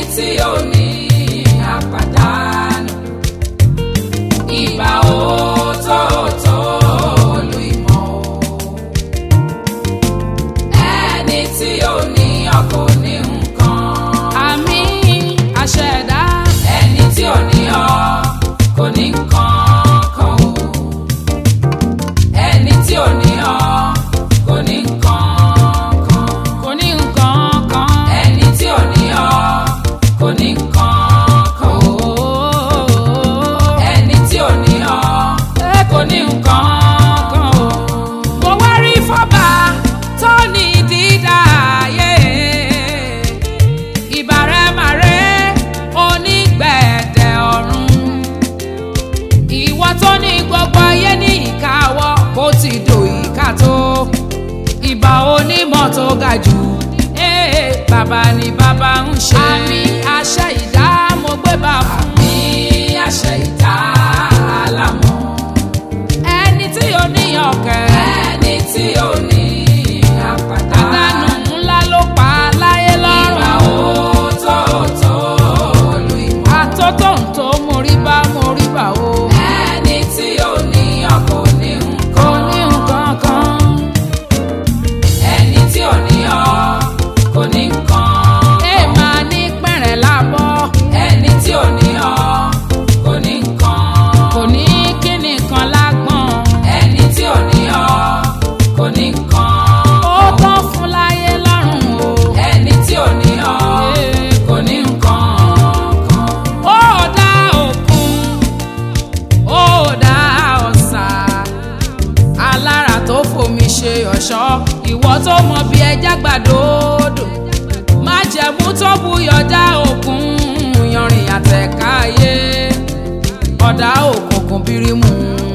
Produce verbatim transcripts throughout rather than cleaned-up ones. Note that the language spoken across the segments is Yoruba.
tí ò ní àpàdánù. Ìbà òótọ́ọ̀tọ́ olú ìmọ̀ o. Ẹni tí ò ní ọkọ ní nǹkan. Àmì àṣẹ̀dá. Ẹni tí ò ní ọ kò ní nǹkan kan o. Ẹni tí ò ní ọ kò ní nǹkan kan. Kò ní nǹkan kan. Ẹni tí ò ní ọ kò ní nǹkan kan o. Ẹni tí ò ní ọ kò ní nǹkan kan o. Mo wá rí fọ́bà tó ní dídá ayé. Ìbàrẹ̀ màrẹ́ onígbẹ̀dẹ̀ ọ̀run. Ìwọ tó ní gbogbo ayé ní ìkáwọ́ bó ti dò ìka tó. Ìbà onímọ̀ tó ga jù. Ee, bàbá ni bàbá ń ṣe. Àmì àṣẹ ìdá mo gbé bá fún. Àmì àṣẹ ìdá àlámọ̀. Ẹni tí ó ní ọ̀kẹ́. Ẹni tí ò ní àpàdánù. Àdánù ńlá ló pa láyé lọ́rùn. Ìbà òótọ́ọ̀tọ́ olú ìmọ̀. Àtótó ń tó mórí bá mórí bá o. Ẹni tí ò ní ọkọ ní Kò nǹkan. ní nǹkan kan. Ẹni tí ò ní ọ kò ní nǹkan. Ẹ máa ní pẹ̀rẹ̀ lábọ́. Ẹni tí ò ní ọ kò ní nǹkan. Kò ní kíni kan lágbọ̀n. Ẹni tí ò ní ọ kò ní nǹkan. Ó tán fún láyé lọ́rùn o. Ẹni tí ò ní ọ kò ní nǹkan kan. Ó dá òkun, ó dá ọ̀sà. Alára tó fomi ṣe ọ̀ṣọ́. Ìwọ tó mọ bí ẹja gbàdódò. Májẹ̀mú tó buyọ̀ dá òkun. Yanrìn àtẹ̀káyé. Ọ̀dà òkùnkùn bírímù.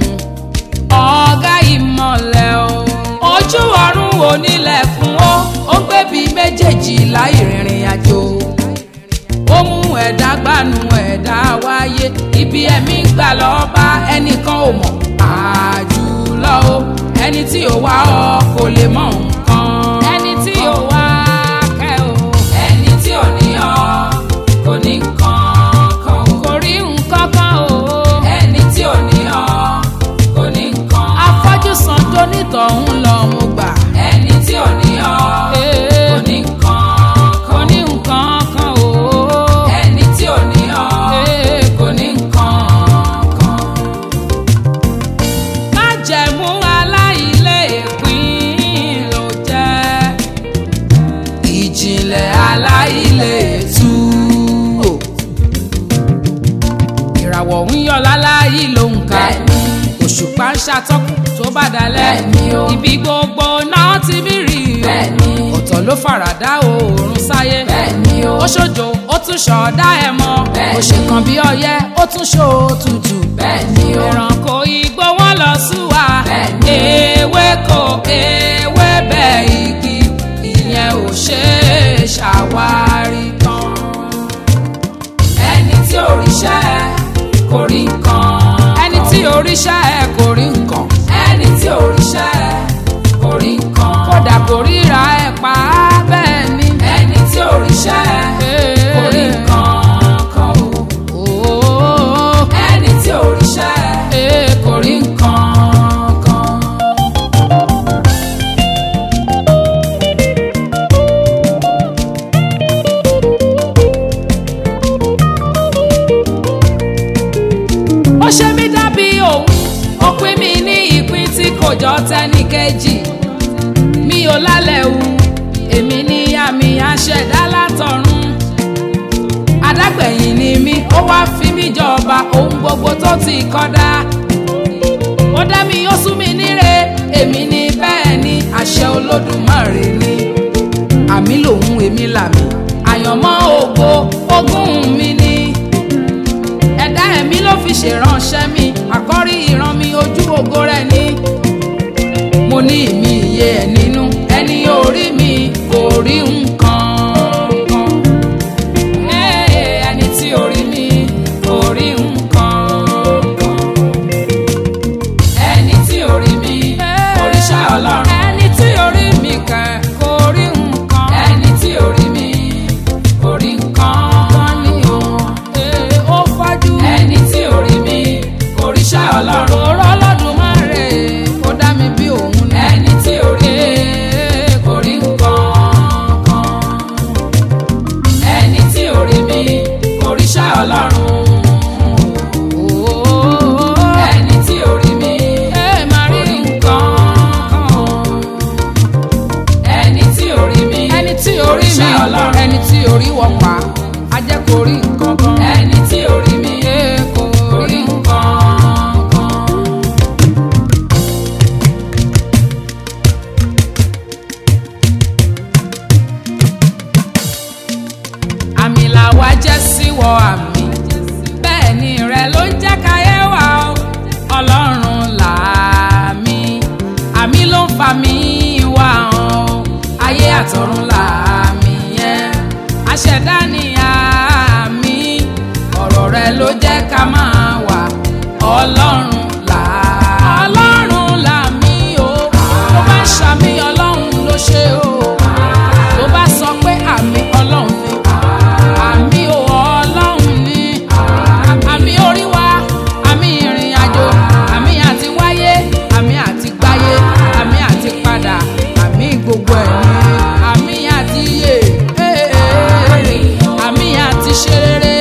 Ọ̀gá ìmọ̀lẹ̀ o. Ojú ọ̀run onílẹ̀ fún ó. Ó gbébi méjèèjì láì rìnrìn àjò. Ó mú ẹ̀dá gbanú ẹ̀dá wáyé. Ibi ẹ̀mí gbà lọ bá ẹnìkan ò mọ̀. Àjùlọ o. Ẹni tí ò wá ọ kò lè mọ nǹkan. Ẹni tí ò wá kẹ́ o. Ẹni tí ò ní ọ kò ní nǹkan kan. Kò rí nǹkan kan o. Ẹni tí ò ní ọ kò ní nǹkan. Afọ́jú san tó nítọ̀hún lọ mo gbà. Ẹni tí ò ní ọ kò ní nǹkan Kò kan. ní nǹkan kan o. Ẹni tí ò ní ọ kò ní nǹkan kan. Májẹ̀mú aláìlépín ló jẹ́. Ìjìnlẹ̀ aláìlétú o. Ìràwọ̀ ń yọ láláyé ló ń ka. Bẹ́ẹ̀ni. Òṣùpá ń ṣàtọ́kùn tó bá dalẹ̀. Bẹ́ẹ̀ni o. Ibi gbogbo náà ti bí rí o. Bẹ́ẹ̀ni. Ọ̀tọ̀ ló faradà oòrùn sáyé. Bẹ́ẹ̀ni o. Ó ṣojo ó tún ṣọ̀ọ́dá ẹ̀ mọ́. Bẹ́ẹ̀ni. Ó ṣe kan bí ọyẹ́ ó tún ṣòtútù. Bẹ́ẹ̀ni o. Ẹranko igbó wọn lọ súwa. Bẹ́ẹ̀ni. Ewéko ewébẹ̀ igi ìyẹn ò ṣe é ṣàwárí tán. Ẹni tí òrìṣẹ́ kò rí nǹkan. Ẹni tí oríṣẹ́ ẹ kò rí nǹkan. Ẹni tí òrìṣẹ́ kò rí nǹkan. Kódà kò ríra ẹ pa á bẹ́ẹ̀ ni. Ẹni tí òrìṣẹ́ kò rí nǹkan kan o. Ooo. Ẹni tí òrìṣẹ́ Ee, kò rí nǹkan kan. Ó ṣe mí dàbí òun. Ó pín mi ní ìpín tí kò jọ tẹ́nì kejì. Mi ò lálẹ́ wu. Èmi ní àmì àṣẹ̀dá látọ̀run. Adágbẹ̀yìn ni mí. Ó wá fi mí jọba ohun gbogbo tó ti kọ́dá. Ó dá mi ó sún mi níre. Èmi ní bẹ́ẹ̀ ni àṣẹ Olódùmarè ni. Àmì lòun èmi làmì. Àyànmọ́ ògo ogún mi ni. Ẹ̀dá ẹ̀mí ló fi ṣèránṣẹ́ mi. Àkọ́rí ìran mi ojú ògo rẹ̀ ni. Mo ní ìmí iye ẹ̀ nínú. Ẹni orí mi kò rí nǹkan kan. Ee, ẹni tí orí mi kò rí nǹkan kan. Ẹni tí orí mi òrìṣà Ọlọ́run. Ẹni tí orí mi kẹ̀ kò rí nǹkan. Ẹni tí orí mi kò rí nǹkan. ẹni tí orí wọ pa á jẹ́ kó rí nǹkan kan. ẹni tí orí mi kò orí nǹkan kan. àmì làwa jẹ́ síwọ àmì bẹ́ẹ̀ ni rẹ ló ń jẹ́ káyé wa o ọlọ́run làmì àmì ló ń fa mi wá hàn o ayé àtọ̀run làmì yẹn aṣẹ̀dá ni àmì ọ̀rọ̀ rẹ ló jẹ́ ká máa wà ọlọ́run là ọlọ́run làmì o tó bá ń ṣàmì ọlọ́run ló ṣe o tó bá sọ pé àmì ọlọ́run ni àmì o ọlọ́run ni àmì orí wa àmì ìrìn àjò àmì àti wáyé àmì àti gbáyé àmì àti padà àmì gbogbo ẹ̀ ni àmì àti yè àmì àti ṣe rere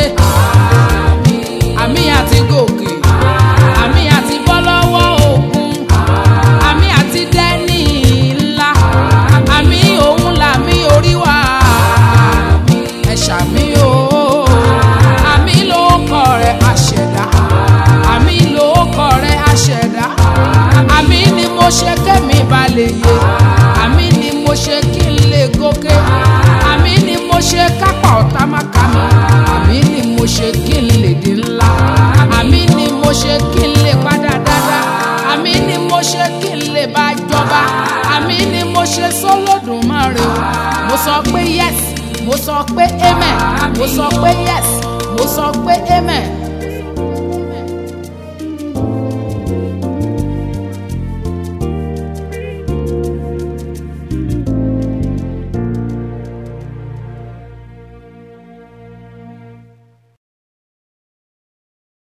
àmì àti gòkè àmì àti bọ́ lọ́wọ́ òkun àmì àti dẹ́ni ńlá àmì òun làmì orí wa ẹ ṣàmì o àmì ló kọ rẹ àṣẹdá àmì ló kọ rẹ àṣẹdá àmì ni mo ṣe kẹ́mi balẹ̀ yé àmì ni mo ṣe kí n lè gòkè àmì ni mo ṣe kápá ọ̀tá má ká mi àmì ni mo ṣe kí n lè di ńlá àmì ni mo ṣe kí n lè padà dáadáa àmì ni mo ṣe kí n lè bá jọba àmì ni mo ṣe sọ́lọ́dùmarè o mo sọ pé yes mo sọ pé amen mo sọ pé yes mo sọ pé amen.